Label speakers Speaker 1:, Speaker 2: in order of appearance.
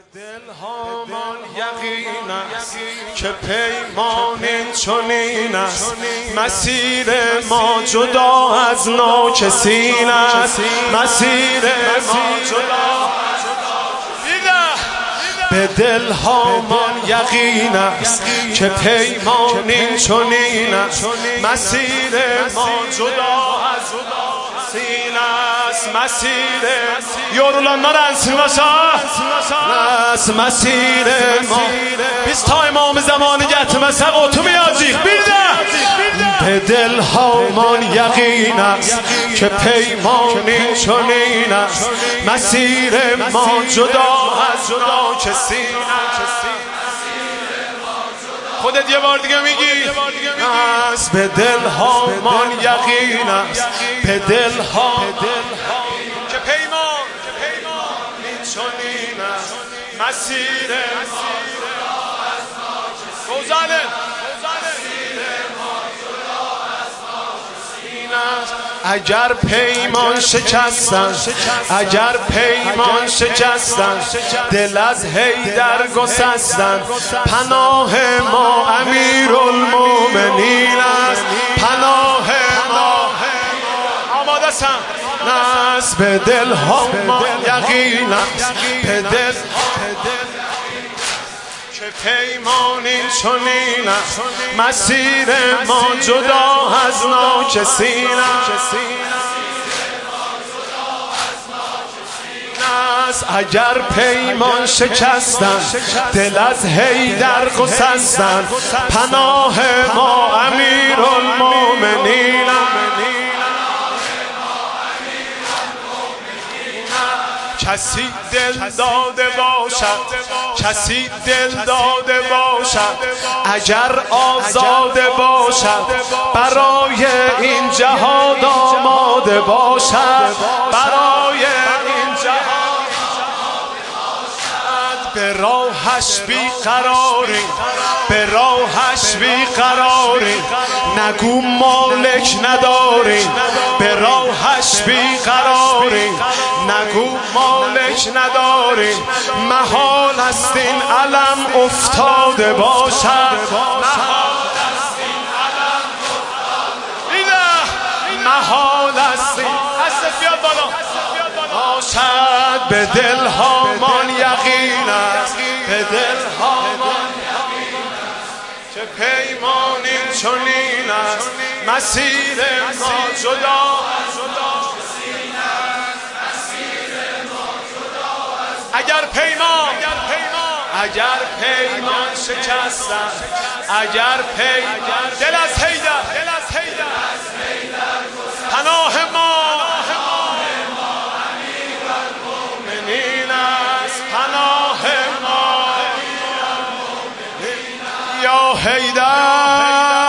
Speaker 1: دلهامان یقین است که پیمان این چنین است، مسیر ما جدا از ناکسین است، مسیر ما جدا. به دلهامان یقین است که پیمان این چنین است، مسیر ما جدا از ناکسین است، مسیر یورولان نرنسین است، مسیر ما بیست تا امام زمان گتمسه قطوم یازیخ بیرده. به دلهامان یقین است که پیمان این چنین است، مسیر ما جدا از ناکسین است. خودت یه بار دیگه میگی است. به دلهامان یقین است، به دلهامان که پیمان این چنین است، مسیر ما جدا از ناکسین است. اگر پیمان شکستن، اگر پیمان شکستن، دل از حیدر گسستن، پناه ما امیرالمومنین است، پناه ما آماده سن است. به دل ما یقین است، به دل که پیمان این چنین است، مسیر ما جدا از ناکسین است. اگر پیمان شکستن، دل از حیدر گسستن، پناه ما امیرالمومنین است. کسی دل داده باشد، کسی دل داده باشد، اگر آزاده باشد، برای این جهاد آماده باشد، برای این جهاد آماده باشد. به راهش بیقراری، به راهش بیقراری، نگو مالک نداری، به راهش بیقراری، نگو مالک نداری. محال است این علم افتاده باشد، محال است این حسد بیاد بالا باشد. به دلهامان یقین است، به دلهامان که پیمان این چنین است، مسیر ما جدا از ناکسین است، مسیر ما جدا از. اگر پیمان شکستن، اگر پیمان دل از حیدر پناه ما امیرالمومنین است، پناه ما یا حیدر.